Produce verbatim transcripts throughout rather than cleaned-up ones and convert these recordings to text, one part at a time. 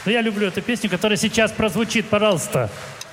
Но я люблю эту песню, которая сейчас прозвучит. Пожалуйста.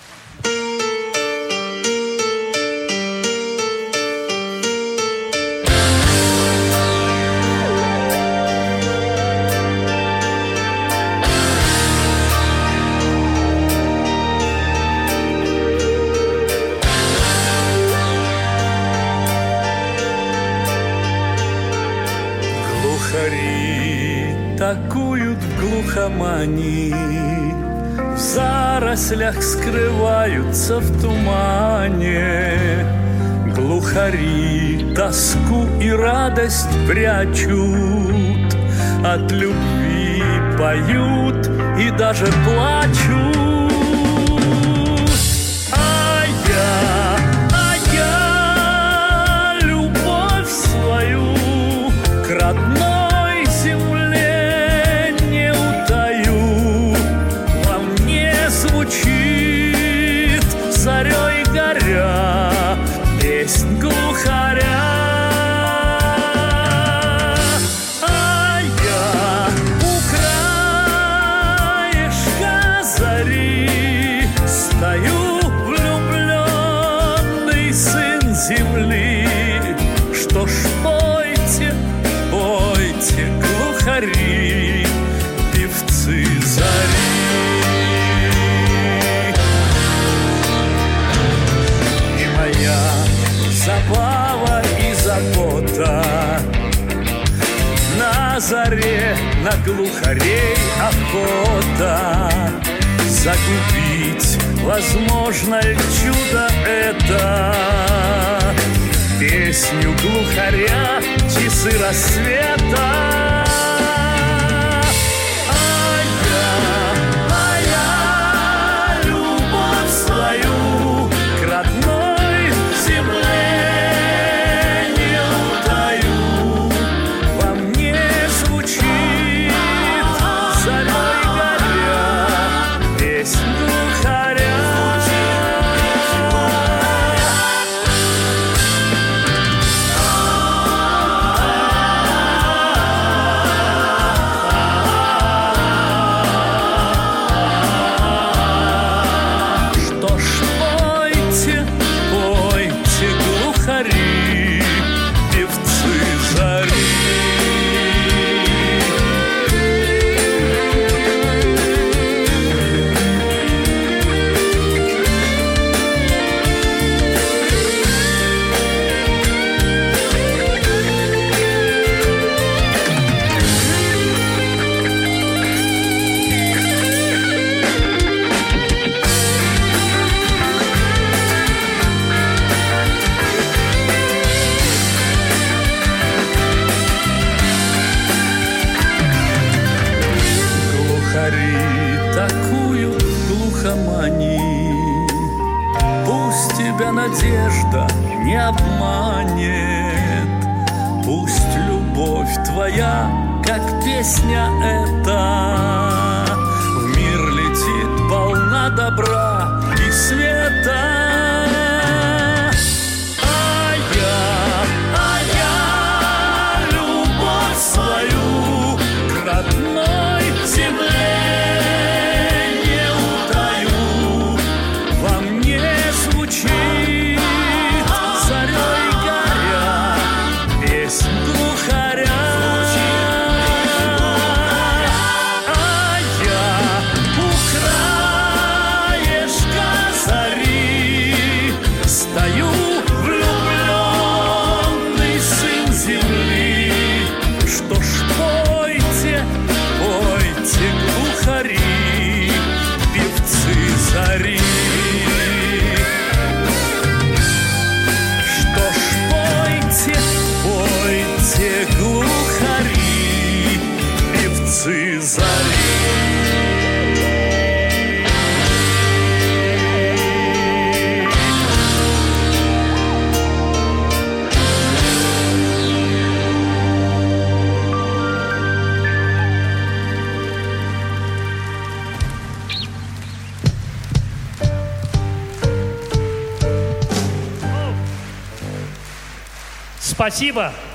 Глухари такуют в глухомани, в зарослях скрываются в тумане. Глухари тоску и радость прячут, от любви поют и даже плачут. А я, а я любовь свою к родной земле не утаю. Во мне звучит зарей горя песнь глухаря. А я у краешка зари стою, влюбленный сын земли. Что ж, пойте, пойте, глухари, певцы зари. И моя забава и забота, на заре на глухарей охота. Загубить возможно ли чудо это? Песню глухаря часы рассвета. А я, а я любовь свою к родной земле не утаю. Во мне звучит зарей горя песнь глухаря. Такую глухомани, пусть тебя надежда не обманет, пусть любовь твоя, как песня эта, в мир летит полна добра и света. А я, а я любовь свою к родной земле зарей горя песнь глухаря. А я у краешка зари стою, влюбленный сын земли. Что ж, пойте, пойте, глухари, певцы зари. Пойте, глухари, певцы зари. Спасибо.